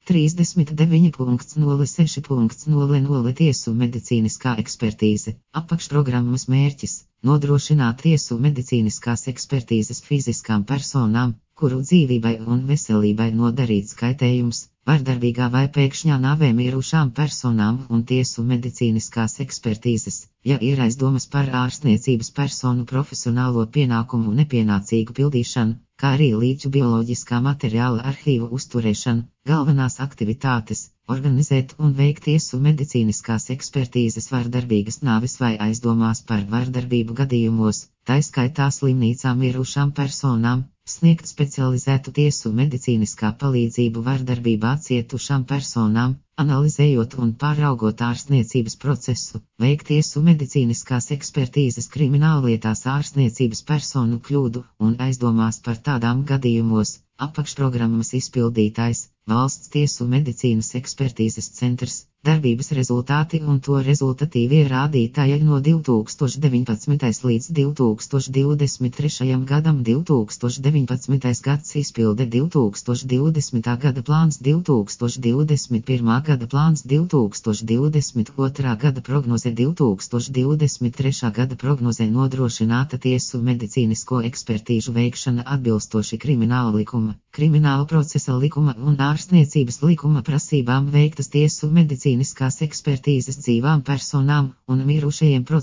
39.06.00 Tiesu medicīniskā ekspertīze. Apakšprogrammas mērķis - nodrošināt tiesu medicīniskās ekspertīzes fiziskām personām, kuru dzīvībai un veselībai nodarīts kaitējums, vardarbīgā vai pēkšņā nāvē mirušām personām un tiesu medicīniskās ekspertīzes, ja ir aizdomas par ārstniecības personu profesionālo pienākumu nepienācīgu pildīšanu, kā arī līdžu bioloģiskā materiāla arhīvu uzturēšanu, galvenās aktivitātes - organizēt un veikt tiesu medicīniskās ekspertīzes vardarbīgas nāves vai aizdomās par vardarbību gadījumos, tā skaitā slimnīcā mirušām personām, sniegt specializētu tiesu medicīniskā palīdzību vardarbībā cietušām personām, analizējot un pāraugot ārstniecības procesu, veikt tiesu medicīniskās ekspertīzes krimināllietās ārstniecības personu kļūdu un aizdomās par tādām gadījumos, apakšprogrammas izpildītājs, Valsts tiesu medicīnas ekspertīzes centrs, darbības rezultāti un to rezultatīvie rādītāji no 2019. līdz 2023. gadam 2019. gads izpilde 2020. gada plāns 2021. gada plāns 2022. gada prognoze 2023. gada prognoze nodrošināta tiesu medicīnisko ekspertīžu veikšana atbilstoši krimināla likuma, krimināla procesa likuma un ārstniecības likuma prasībām veiktas tiesu medicīniskās ekspertīzes dzīvām personām un mirušajiem %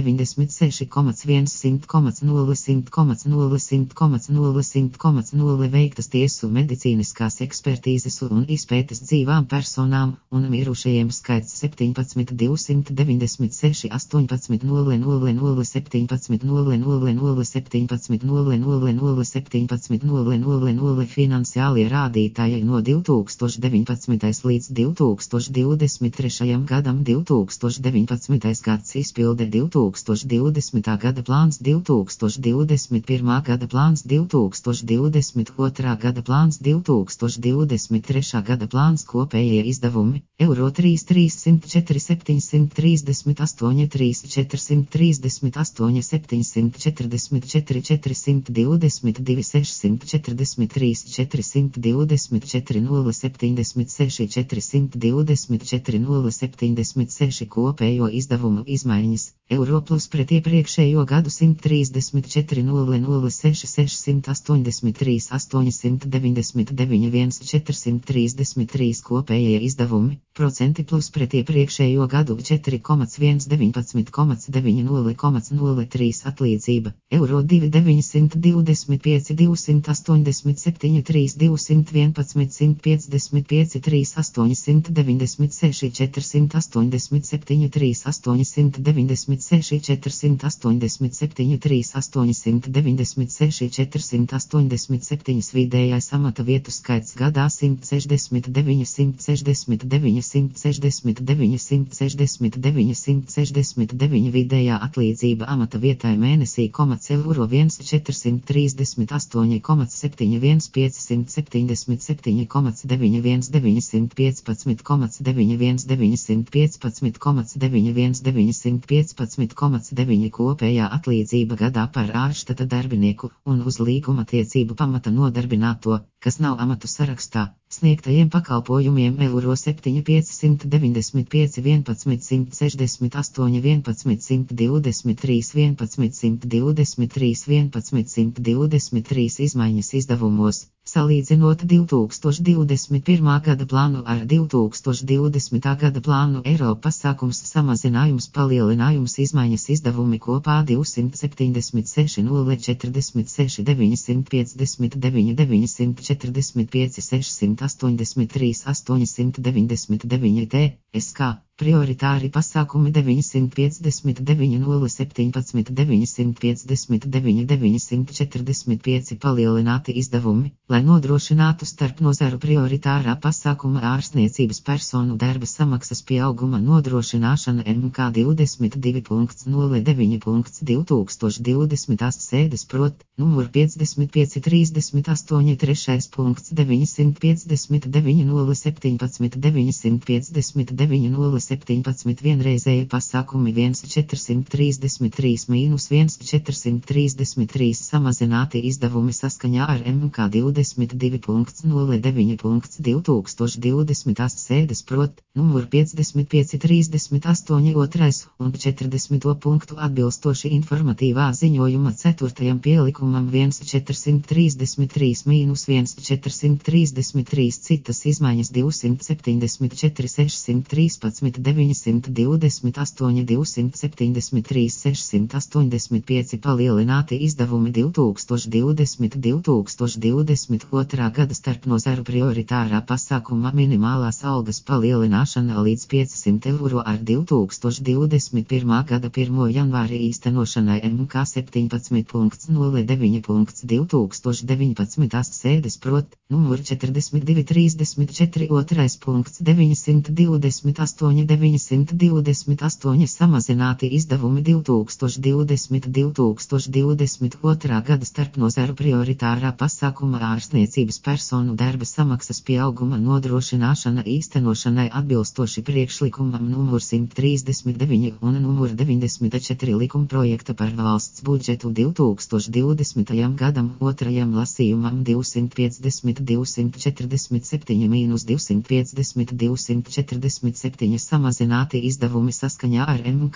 96,100,0 veiktas tiesu medicīniskās ekspertīzes un izpētes dzīvām personām un mirušajiem skaits 17,296 18,000 17,000 17,000 17,000 finansiālie rādītāji no 2019. līdz 2023. gadam 2019. gads izpilde 2020. gada plāns 2021. gada plāns 2022. gada plāns 2023. gada plāns kopējie izdevumi eiro 3,304 738 3,438 744 422 643 424 076 424 076 kopējo izdevumu izmaiņas eiro plus pret iepriekšējo gadu 134 006 683 899 433 kopējie izdevumi procenti plus pret iepriekšējo gadu 4,119,90,03 atlīdzība eiro 2,925 287 3 211 155 3 896 487 3 896 487 3 896 487 vidējais amata vietu skaits gadā 169 169 169 169 169 vidējā atlīdzība amata vietai mēnesī eiro 1,438,71 577,91 915,91 915,91 915,9 kopējā atlīdzība gadā par ārštata darbinieku un uz līguma tiecību pamata nodarbināto, kas nav amatu sarakstā, sniegtajiem pakalpojumiem eiro 7,595 11,168 11,123 11,123 11,123 izmaiņas izdevumos. Salīdzinot 2021. gada plānu ar 2020. gada plānu pasākums samazinājums palielinājums izmaiņas izdevumi kopā 276 046 959 945 683 899 TSK. Prioritāri pasākumi 959 017 959 945 palielināti izdevumi, lai nodrošinātu starp nozaru prioritārā pasākuma ārstniecības personu darba samaksas pieauguma nodrošināšana MK 22.09.2020 sēdes prot, numur 55 38 3. punkts 959 017 959 017 17 vienreizēji pasākumi 1433 mīnus 1433 samazināti izdevumi saskaņā ar MK 22.09.2020 sēdes prot, numur 5538 2. un 40. punktu atbilstoši informatīvā ziņojuma 4. pielikumam 1433 mīnus 1433 citas izmaiņas 274 613 928 273 685 palielināti izdevumi 2022. Gada starpnozaru prioritārā pasākuma minimālās algas palielināšana līdz 500 eiro ar 2021. Gada 1. janvāri īstenošanai MK 17.09.2019 sēdes prot, numur 4234 2. 928 samazināti izdevumi 2022. Gada starpnozaru prioritārā pasākuma ārstniecības personu darba samaksas pieauguma nodrošināšana īstenošanai atbilstoši priekšlikumam numur 139 un numur 94 likumprojekta par valsts budžetu 2020. gadam otrajam lasījumam 250 247 mīnus 250 247 samazināti izdevumi saskaņā ar MK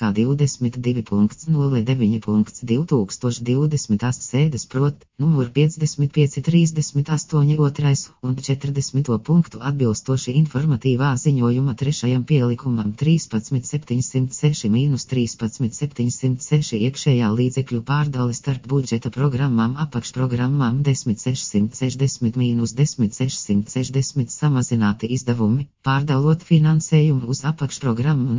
22.09.2020 sēdes prot, numur 55 38 2. un 40. punktu atbilstoši informatīvā ziņojuma 3. pielikumam 13 706 mīnus 13 706 iekšējā līdzekļu pārdale starp budžeta programmām apakšprogrammām 10 660 mīnus 10 660 samazināti izdevumi, pārdalot finansējumu uz apakšprogrammu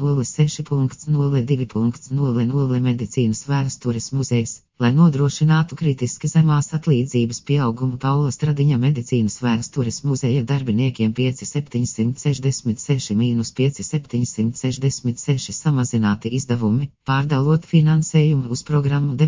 06.02.00 medicīnas vēstures muzejs. Lai nodrošinātu kritiski zemās atlīdzības pieaugumu Paula Stradiņa medicīnas vēstures muzeja darbiniekiem 5766 mīnus 5766 samazināti izdevumi, pārdalot finansējumu uz programmu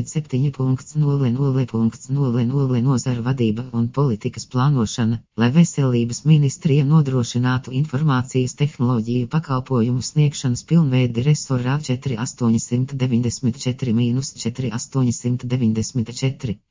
97.00.00 nozara vadība un politikas plānošana, lai veselības ministrija nodrošinātu informācijas tehnoloģiju pakalpojumu sniegšanas pilnveidi resorā 4894 mīnus 4894.